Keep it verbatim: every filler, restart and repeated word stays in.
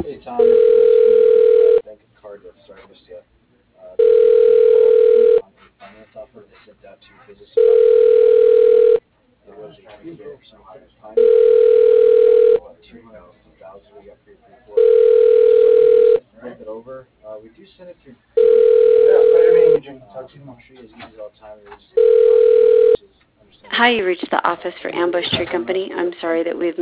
Hey, Tom. Uh, bank card with sorry, I missed you. Uh, this is on a finance offer they sent out to business. It was a three-year some kind of time. About two hundred fifty thousand we got pre-approved for. So flip it over. Uh, we do send it through. Yeah, but I mean, you talk to trees uses all the time. We just Hi, you reached the office for Ambush Tree Company. I'm sorry that we've